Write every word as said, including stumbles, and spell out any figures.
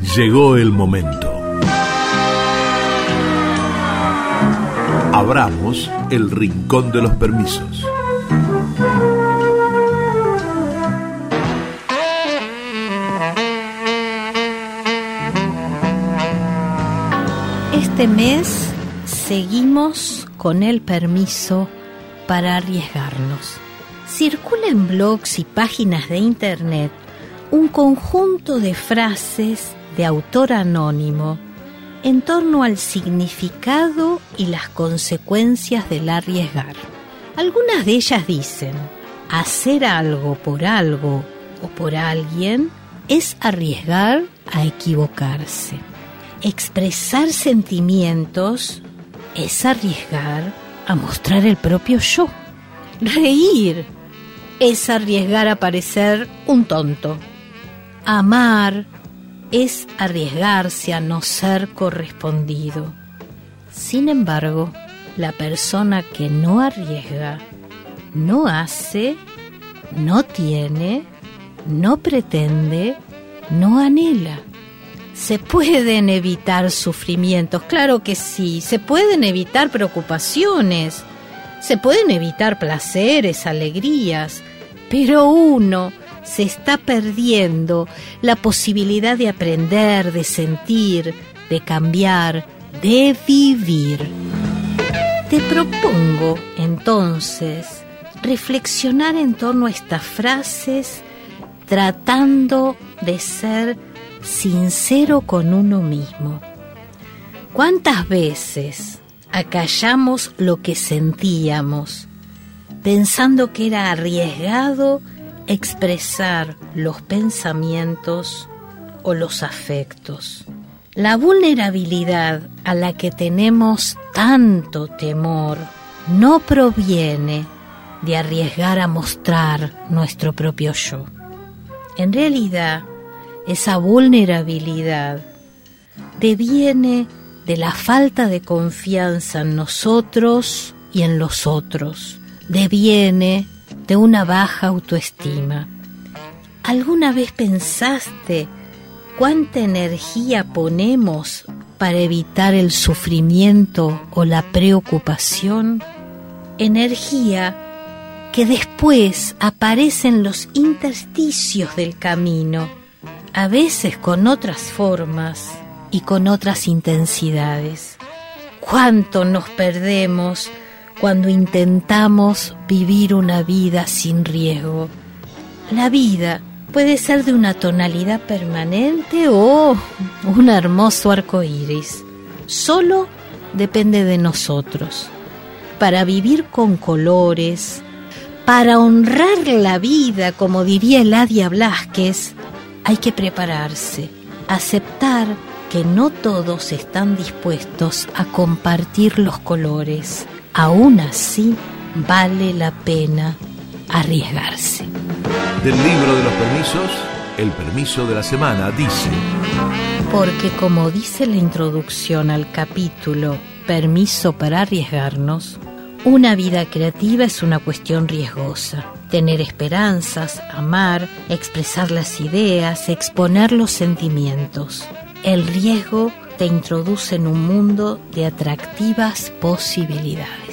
Llegó el momento. Abramos el rincón de los permisos. Este mes seguimos con el permiso para arriesgarnos. Circula en blogs y páginas de internet un conjunto de frases de autor anónimo en torno al significado y las consecuencias del arriesgar. Algunas de ellas dicen: hacer algo por algo o por alguien es arriesgar a equivocarse. Expresar sentimientos es arriesgar a mostrar el propio yo. Reír es arriesgar a parecer un tonto. Amar es arriesgarse a no ser correspondido. Sin embargo, la persona que no arriesga, no hace, no tiene, no pretende, no anhela. ¿Se pueden evitar sufrimientos? Claro que sí. Se pueden evitar preocupaciones, se pueden evitar placeres, alegrías, pero uno se está perdiendo la posibilidad de aprender, de sentir, de cambiar, de vivir. Te propongo, entonces, reflexionar en torno a estas frases, tratando de ser sincero con uno mismo. ¿Cuántas veces acallamos lo que sentíamos, pensando que era arriesgado expresar los pensamientos o los afectos? La vulnerabilidad a la que tenemos tanto temor no proviene de arriesgar a mostrar nuestro propio yo. En realidad, esa vulnerabilidad deviene de la falta de confianza en nosotros y en los otros. Deviene de una baja autoestima. ¿Alguna vez pensaste cuánta energía ponemos para evitar el sufrimiento o la preocupación? Energía que después aparece en los intersticios del camino, a veces con otras formas y con otras intensidades. ¿Cuánto nos perdemos cuando intentamos vivir una vida sin riesgo? La vida puede ser de una tonalidad permanente o un hermoso arco iris. Solo depende de nosotros. Para vivir con colores, para honrar la vida, como diría Eladia Blasquez, hay que prepararse, aceptar que no todos están dispuestos a compartir los colores. Aún así, vale la pena arriesgarse. Del libro de los permisos, el permiso de la semana dice: porque como dice la introducción al capítulo Permiso para arriesgarnos, una vida creativa es una cuestión riesgosa. Tener esperanzas, amar, expresar las ideas, exponer los sentimientos. El riesgo te introduce en un mundo de atractivas posibilidades.